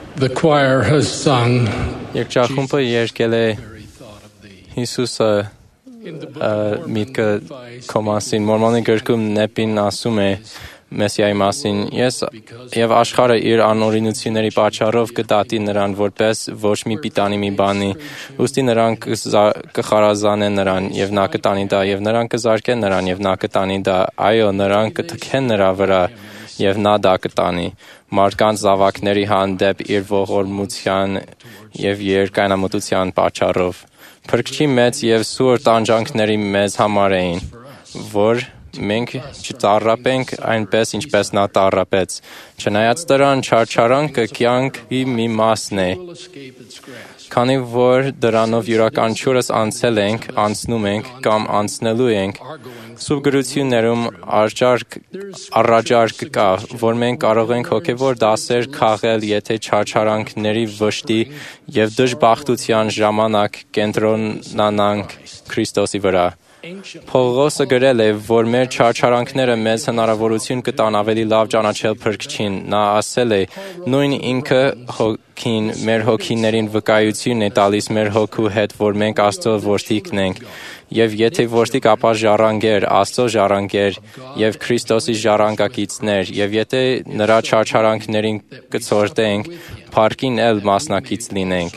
The choir has sung Երկչախումբը երգել է Հիսուսը միտքը քո մասին։ Մորմոնի գրքում Նեպին ասում է Մեսիայի մասին. Ես եւ աշխարհը իր անօրինությունների պատճառով կդատի նրան որպես ոչ մի պիտանի մի բանի, ուստի նրանք կխարազանեն նրան եւ նա կտանի դա, եւ նրանք կզարկեն նրան եւ նա կտանի դա, այո, նրանք կթքեն նրա վրա եւ նա դա կտանի, մարդկանց զավակների հանդեպ իր ողորմության եւ երկայնամտության պատճառով։ Փրկչի մեծ եւ սուր տանջանքների մեզ համար էին, որ մենք չտառապենք այնպես, ինչպես նա տառապեց։ Չնայած դրան, չարչարանքը կյանքի մի մասն է, քանի որ դրանով յուրաքանչյուրս անցել ենք, անցնում ենք կամ անցնելու ենք։ Սուրբ գրություններում առաջարկ կա, որ մենք կարող ենք հոգևոր դասեր քաղել, եթե չարչարանքների վշտի եւ դժբախտության ժամանակ կենտրոնանանք Քրիստոսի վրա։ Պողոսը գրել է, որ մեր չարչարանքները մեզ հնարավորություն կտան ավելի լավ ճանաչել Փրկչին։ Նա ասել է. նույն ինքը հոգին մեր հոգիներին վկայություն է տալիս մեր հոգու հետ, որ մենք Աստծո որդիքն ենք։ Եվ եթե որդիկ, ապա ժառանգեր, Աստծո ժառանգեր եւ Քրիստոսի ժառանգակիցներ, եւ եթե նրա չարչարանքներին կցորդենք, փառքին էլ մասնակից լինենք։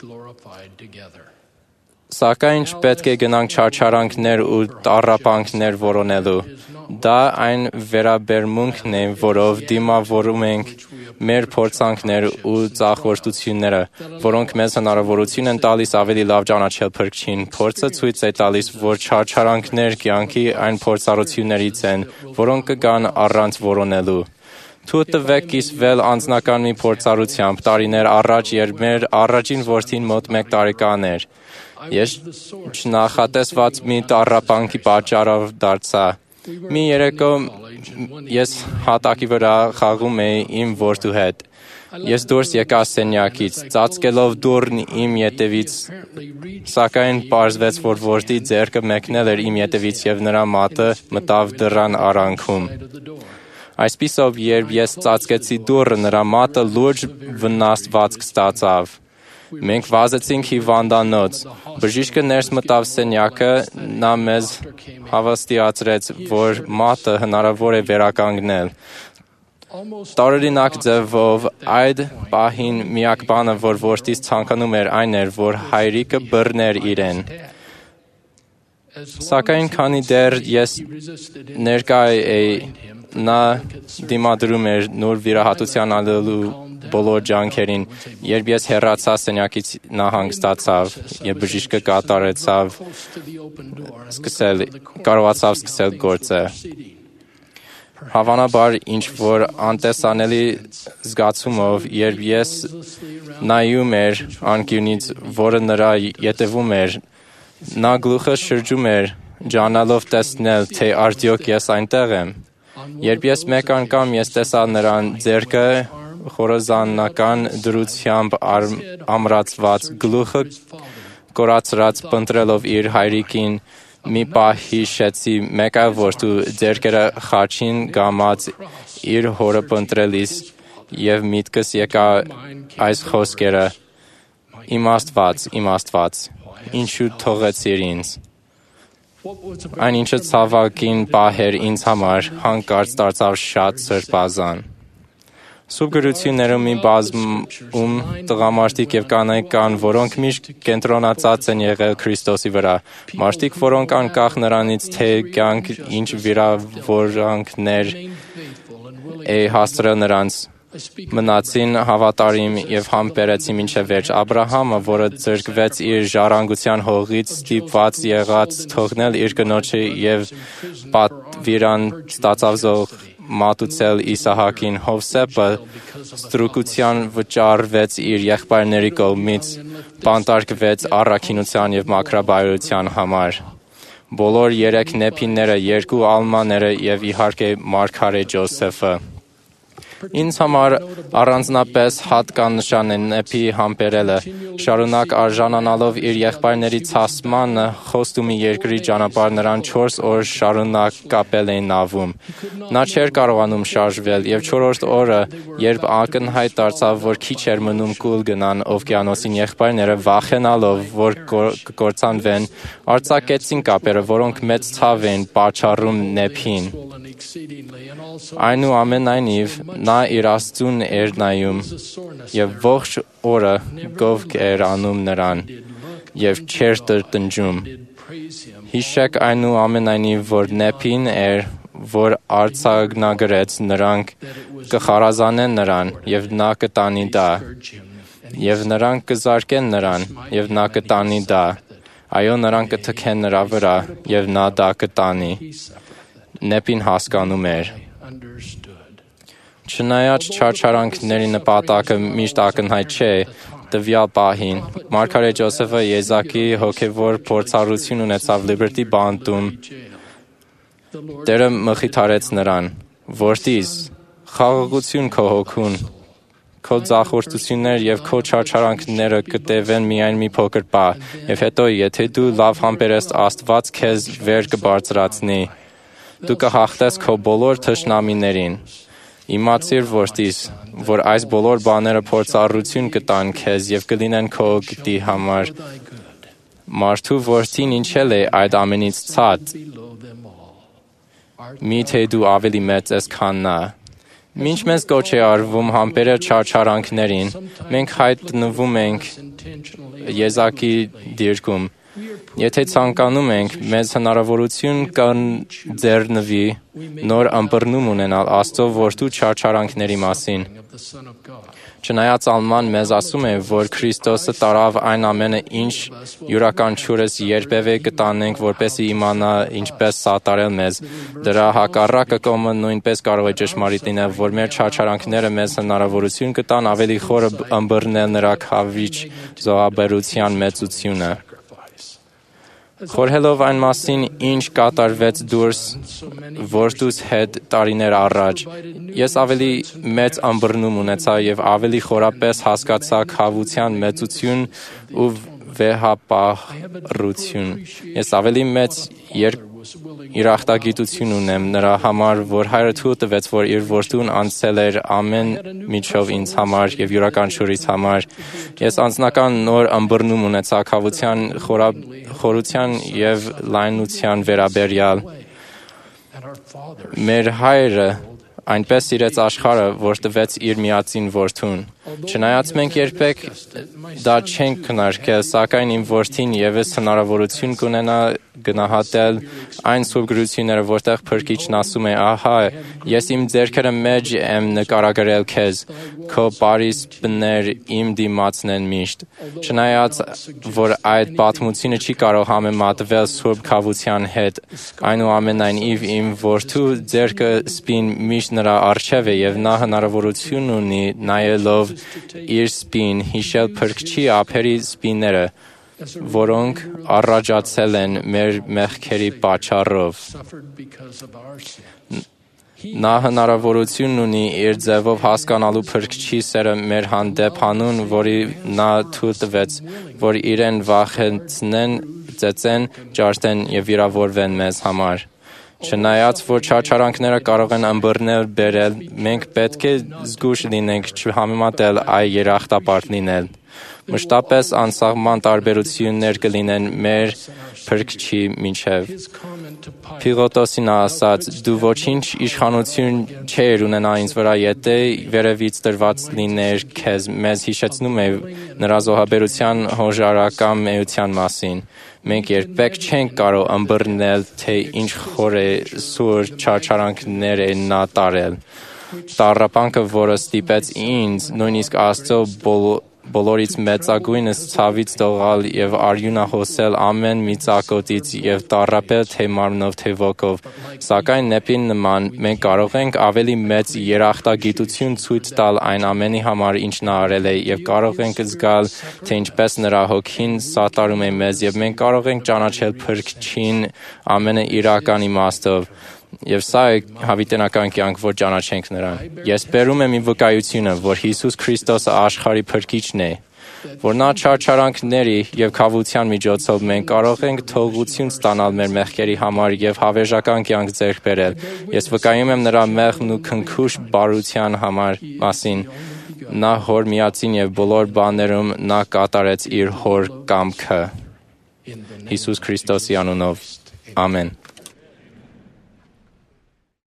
Սակայն չպետք է գնանք չարչարանքներ ու տառապանքներ որոնելու։ Դա այն վերաբերմունքն է, որով դիմավորում ենք մեր փորձանքներ ու ծախորդությունները, որոնք մեզ հնարավորություն են տալիս ավելի լավ ճանաչել Փրկչին։ Փորձը ցույց է տալիս, որ չարչարանքներ կյանքի այն փորձառություններից են, որոնք կգան առանց որոնելու։ Թույլ տվեք կիսվել անձնական մի փորձառությամբ տարիներ առաջ, երբ մեր առաջին որդին մոտ 1 տարեկան էր։ Ես չնախատեսված մի տառապանքի պատճառով դարձա։ Մի երեկո ես հատակի վրա խաղում էի իմ որդու հետ։ Ես դուրս եկա սենյակից, ծածկելով դուռն իմ ետևից, սակայն պարզվեց, որ որդի ձեռքը մեկնել էր իմ ետևից եւ նրա մատը մտավ դռան արանքում։ Այսպիսով, երբ ես ծածկեցի դուռը, նրա մատը լուրջ վնասվածք ստացավ։ Մենք վազեցինք հիվանդանոց։ Բժիշկը ներս մտավ սենյակը, նա մեզ հավաստիացրեց, որ մատը հնարավոր է վերականգնել։ Տարօրինակ ձևով այդ պահին միակ բանը, որ որդիս ցանկանում էր, այն էր, որ հայրիկը բռներ իրեն։ Սակայն քանի դեռ ես ներկա էի, նա դիմադրում էր նոր վիրահատության անելու բոլոր ջանքերին, երբ ես հեռացա սենյակից, նա հանգստացավ եւ բժիշկը կարողացավ սկսել գործը։ Հավանաբար ինչ որ անտեսանելի զգացումով, երբ ես նայում էր անկյունից, որը նրա ետևում էր, նա գլուխը շրջում էր, ջանալով տեսնել, թե արդյոք ես այնտեղ եմ։ Երբ ես մեկ անգամ ես տեսա նրան ձեռքը խորոզանական դրությամբ ամրացված, գլուխը կորացրած փնտրելով իր հայրիկին, մի պահ հիշեցի մեկ այլ որդու ձեռքերը խաչին գամած իր հորը փնտրելիս եւ միտքս եկա այս խոսքերը. Իմ Աստված, ինչու թողեցիր ինձ։ Այն ինչը ցավալին պահ էր ինձ համար, հանկարծ դարձավ շատ սրբազան։ Սուրբ գրություններում մի բազում տղամարդիկ եւ կանայք կան, որոնք միշտ կենտրոնացած են եղել Քրիստոսի վրա։ Մարդիկ, որոնք անկախ նրանից, թե կյանք ինչ վիրավորանքներ է հասցրել նրանց, մնացին հավատարիմ եւ համբերեցին մինչեւ վերջ։ Աբրահամը, որը զրկվեց իր ժառանգության հողից, ստիպված եղած թողնել իր կնոջը եւ պատվիրան ստացավ մատուցել Իսահակին, Հովսեփը ստրուկության վճարվեց իր եղբայրների կողմից, բանտարկվեց առաքինության եւ մաքրաբայրության համար։ Բոլոր 3 նեփինները, 2 ալմաները եւ իհարկե մարգարե Ջոսեֆը։ Ինձ համար առանձնապես հատկանշան է Նեփի համբերելը, շարունակ արժանանալով իր եղբայրների ցասմանը խոստումի երկրի ճանապարհ նրան 4 օր շարունակ կապել էին նավում։ Նա չէր կարողանում շարժվել եւ 4-րդ օրը, երբ ակնհայտ դարձավ, որ քիչ էր մնում կուլ գնան օվկիանոսին, եղբայրները վախենալով, որ կկործանվեն, արձակեցին կապերը, որոնք մեծ ցավ էին պատճառում Նեփին։ Այնուամենայնիվ, նա իր Աստծուն էր նայում եւ ողջ օրը գովք էր անում նրան եւ չէր տրտնջում։ Հիշեք այնուամենայնիվ, որ Նեփին էր, որ արձանագրեց նրանք կխարազանեն նրան եւ նա կտանի դա, եւ նրանք կզարկեն նրան եւ նա կտանի դա, այո, նրանք կթքեն նրա վրա եւ նա դա կտանի։ Նեփին հասկանում էր։ Չնայած չարչարանքների նպատակը միշտ ակնհայտ չէ, տվյալ պահին մարգարե Ջոսեֆը Եզակի հոգևոր փորձառություն ունեցավ Լիբերտի բանտում։ Տերը մխիթարեց նրան. «Որդիս, խաղաղություն քո հոգուն, քո ձախորդությունները եւ քո չարչարանքները կտևեն միայն մի փոքր պահ, եւ հետո, եթե դու լավ համբերես, Աստված քեզ վեր կբարձրացնի։ Դու կհաղթես քո բոլոր թշնամիներին։ Իմացիր, որդիս, որ այս բոլոր բաները փորձառություն կտան քեզ եւ կլինեն քո օգտի համար։ Մարդու որդին ինչել է այդ ամենից ցած։ Միթե դու ավելի մեծ ես, քան նա»։ Մինչ մեզ կոչ է արվում համբերել չարչարանքներին, մենք հայտնվում ենք Եզակի դիրքում։ Եթե ցանկանում ենք, մեզ հնարավորություն կընձեռնվի նոր ըմբռնում ունենալ Աստծո որդու չարչարանքների մասին։ Չնայած Ալման մեզ ասում է, որ Քրիստոսը տարավ այն ամենը, ինչ յուրաքանչյուրս երբևէ կտանենք, որպեսզի իմանա ինչպես սատարել մեզ, դրա հակառակը կողմը նույնպես կարող է ճշմարիտ լինել, որ մեր չարչարանքները մեզ հնարավորություն կտան ավելի խորը ըմբռնել նրա քավիչ զոհաբերության մեծությունը։ Խորհելով այն մասին, ինչ կատարվեց դուրս որդուս հետ տարիներ առաջ, ես ավելի մեծ ըմբռնում ունեցա եւ ավելի խորապես հասկացա քավության մեծություն ու վեհապահռություն։ Ես ավելի մեծ երախտագիտություն ունեմ նրա համար, որ Հայրը թույլ տվեց, որ իր որդուն անցել էր ամեն միջով ինձ համար եւ յուրաքանչյուրիս համար։ Ես անձնական նոր ըմբռնում ունեցա քավության խորության եւ լայնության վերաբերյալ։ Մեր Հայրը այնպես սիրեց աշխարհը, որ տվեց իր միածին որդուն։ Չնայած մենք երբեք դա չենք քննարկել, սակայն իմ որդին եւս հնարավորություն կունենա գնահատել այն սուրբ գրությունները, որտեղ Փրկիչն ասում է. «Ահա, ես իմ ձեռքերը մեջ եմ նկարագրել քեզ, քո պարիսպներ իմ դիմացն են միշտ»։ Չնայած որ այդ պատմությունը չի կարող համեմատվել սուրբ քավության հետ, այնուամենայնիվ իմ որդու ձեռքը սպին միշտ նրա առջև է եւ նա հնարավորություն ունի նայելով իր սպին հիշել Փրկչի ափերի սպիները, որոնք առաջացել են մեր մեղքերի պատճառով։ Նա հնարավորություն ունի իր ձևով հասկանալու Փրկչի սերը մեր հանդեպ հանուն, որի նա թույլ տվեց, որ իրեն վախեցնեն, ծեծեն, ջարդեն եւ վիրավորվեն մեզ համար։ Չնայած որ չարչարանքները կարող են ըմբռնել բերել, մենք պետք է զգույշ լինենք չհամեմատել այ երախտապարտ լինել։ Մշտապես անսահման տարբերություններ կլինեն մեր Փրկչի միջև։ Փիլոտոսին ասաց. «Դու ոչինչ իշխանություն չէր ունենա ինձ վրա, եթե վերևից տրված լիներ քեզ»։ Մեզ հիշեցնում է նրա զոհաբերության հոժարական էության մասին։ Մենք երբեք չենք կարող ըմբռնել, թե ինչ խորեսուր չարչարանքներ է նա տարել։ Տառապանքը, որը ստիպեց ինձ, նույնիսկ Աստծո բոլորից մեծագույնս ցավից դողալ եւ արյունահոսել ամեն մի ծակոտից եւ տառապել թե մարմնով թե ոգով, սակայն Նեփին նման մենք կարող ենք ավելի մեծ երախտագիտություն ցույց տալ այն ամենի համար, ինչ նա արել է, եւ կարող ենք զգալ, թե ինչպես նրա հոգին սատարում է մեզ, եւ մենք կարող ենք ճանաչել Փրկչին ամենաիրական իմաստով։ Եվ սա է հավիտենական կյանք, որ ճանաչենք նրան։ Ես բերում եմ իմ վկայությունը, որ Հիսուս Քրիստոսը աշխարհի փրկիչն է, որ նա չարչարանքների եւ քավության միջոցով մենք կարող ենք թողություն ստանալ մեր մեղքերի համար եւ հավերժական կյանք ձեռք բերել։ Ես վկայում եմ նրա մեղմ ու քնքուշ բարության մասին։ Նա հոր միածին եւ բոլոր բաներում նա կատարեց իր հոր կամքը։ Հիսուս Քրիստոսի անունով։ Ամեն։